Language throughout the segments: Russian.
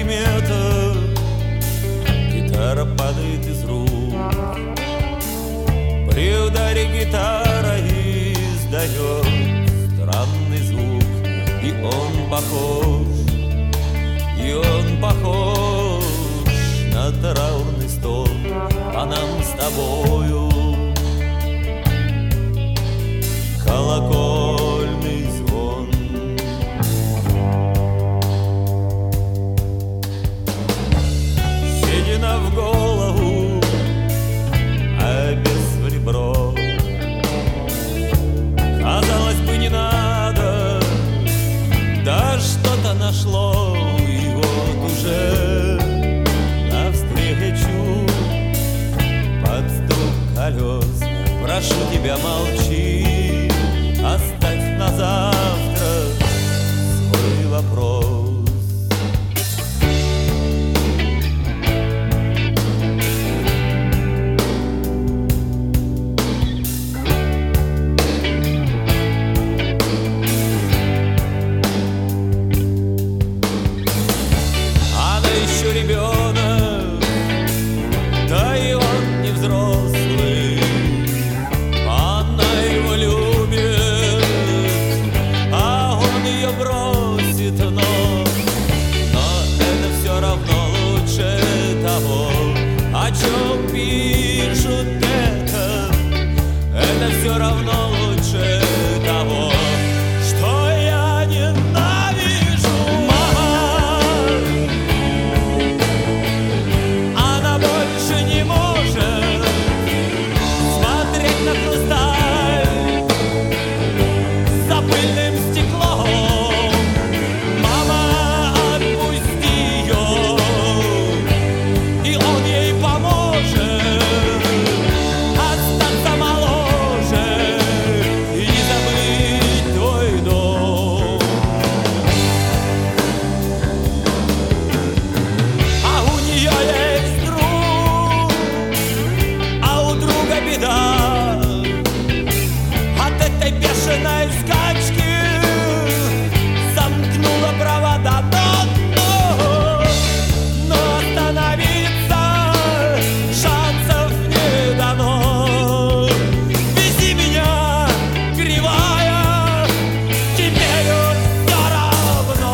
примета, гитара падает из рук. При ударе гитара издает странный звук, и он похож на траурный стол, а нам с тобою колокольный звон. Седина в голову, а без в ребро. Казалось бы, не надо, да что-то нашло, и вот уже навстречу под стук колес. Прошу тебя, молчи, оставь на завтра свой вопрос. Она еще ребенок, да и он не взрослый. Она его любит, а он ее бросит, но это все равно лучше того, о чем пишут это все равно лучше того, что я ненавижу. Мама, она больше не может смотреть на хрусталь за пыльным стеклом. Мама, отпусти ее, и он ей поможет остаться моложе и не забыть твой дом. А у нее есть друг, а у друга беда. От этой бешеной скачки замкнула провода. Но остановиться шансов не дано. Вези меня, кривая, теперь все равно.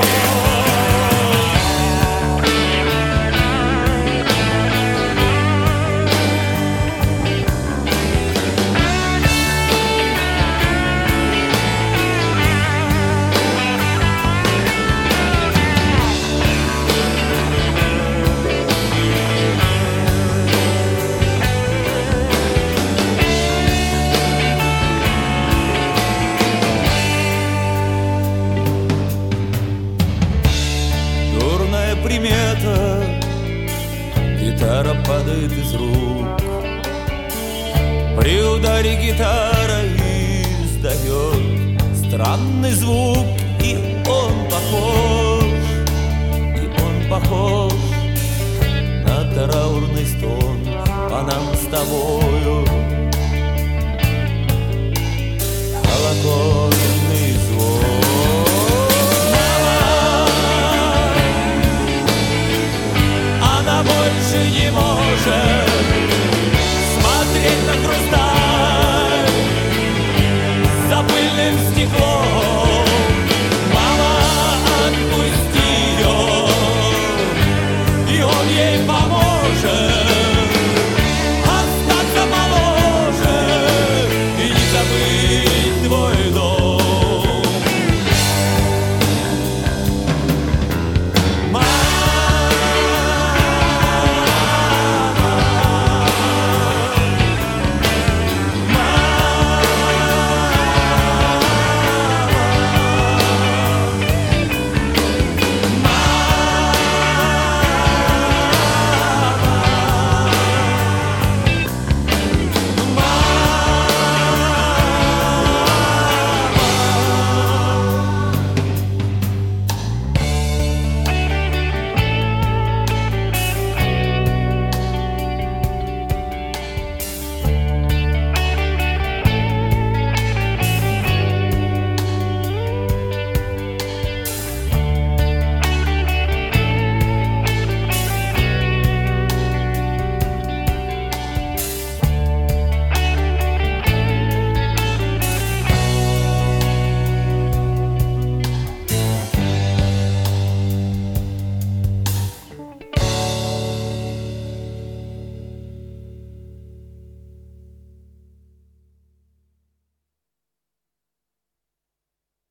Дурная примета, гитара падает из рук. При ударе гитара издает странный звук, и он похож на траурный стон, а нам с тобой